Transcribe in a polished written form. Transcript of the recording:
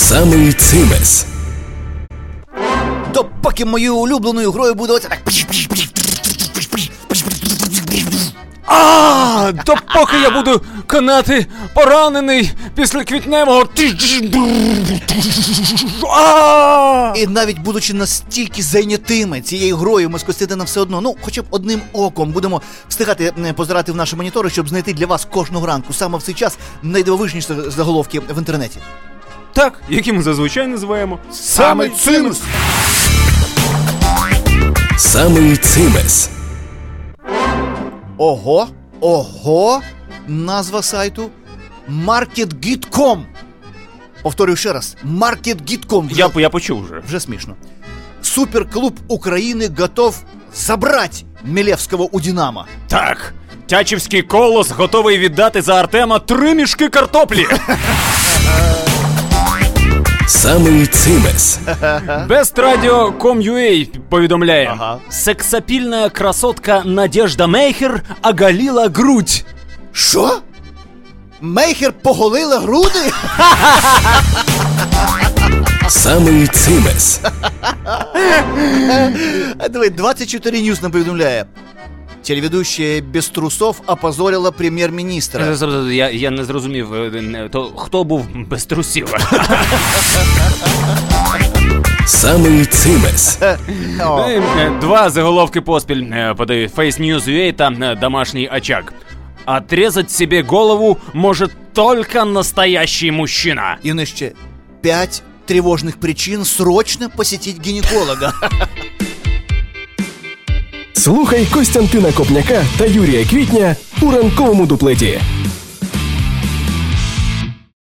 Самий цимес. Допоки моєю улюбленою грою буде оце так. Допоки я буду канати поранений після квітневого. І навіть будучи настільки зайнятими цією грою, ми з Костянтином все одно, хоча б одним оком будемо встигати позирати в наші монітори, щоб знайти для вас кожного ранку саме в цей час найдивовижніші заголовки в інтернеті. Так, які ми зазвичай називаємо Самий цимес. Самий цимес. Ого, назва сайту MarketGit.com. Повторюю ще раз, MarketGit.com. Я почув вже. Вже смішно. Суперклуб України готов забрать Мілевського у Динамо. Так, Тячівський Колос готовий віддати за Артема 3 мішки картоплі. Самий цимес. Bestradio.com.ua повідомляє. Сексапильная красотка Надежда Мейхер оголила грудь. Що? Мейхер поголила груди? Самий цимес. Давай, 24 News нам повідомляє. Телеведущая без трусов опозорила прем'єр-міністра. Я не зрозумів, то хто був без трусів? Самий цимес. 2 заголовки поспіль подають Face News.ua та Домашній очаг. Отрезать себе голову может только настоящий мужчина. І нижче 5 тревожных причин срочно посетить гінеколога. Слухай Костянтина Копняка та Юрія Квітня у ранковому дуплеті.